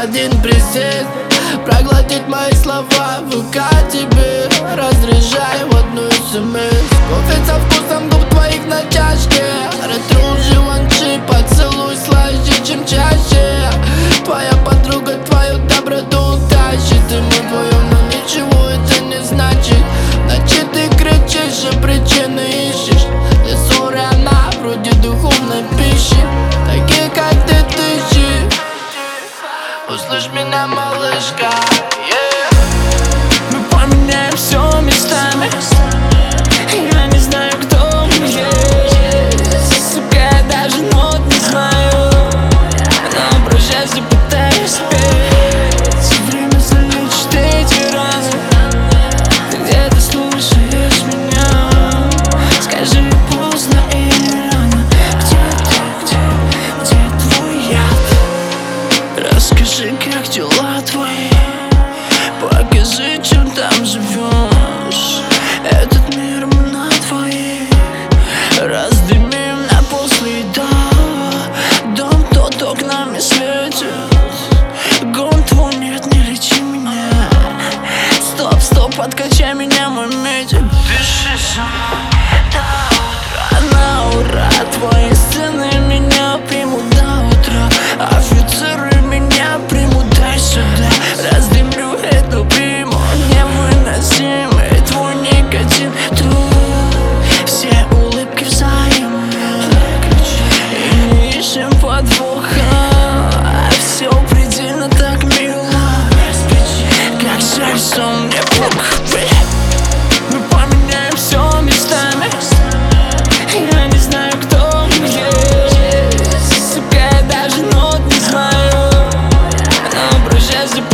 один присест, проглотить мои слова в ВК тебе, разряжай в одну смс. Кофе со вкусом губ твоих на чашке, ретру Живанши, поцелуй слаще, чем чаще. Твоя подруга твою доброту тащит, и мы вдвоем, но ничего это не значит. Значит ты кричишь и причины ищешь, для ссоры она вроде духовной пищи. Такие как ты тысячи, услышь меня, малышка, yeah. Мы поменяем все местами, я не знаю, кто мы есть. Сука, я даже нот не знаю, но про счастье пытаюсь петь. Время залечит эти раны, ты где-то слушаешь меня. Скажи, поздно или рано, где твой яд? Расскажи, как дела твои, покажи, чем там живешь. Этот мир мы на двоих раздымим на после до. Дом тот окнами светит, гон твой нет, не лечи меня. Стоп, подкачай меня, мой медик. Дыши со мной на ура, твои сцены меня примут до утра. Офицеры меня примут, дай сюда. Раздымлю эту приму, невыносимый твой никотин труд. Все улыбки взаимные, и не ищем подвоха. Все предельно так мило, как жаль, что мне плохо. Мы поменяем все местами, я не знаю, кто мы есть. Сука, я даже нот не знаю, но про счастье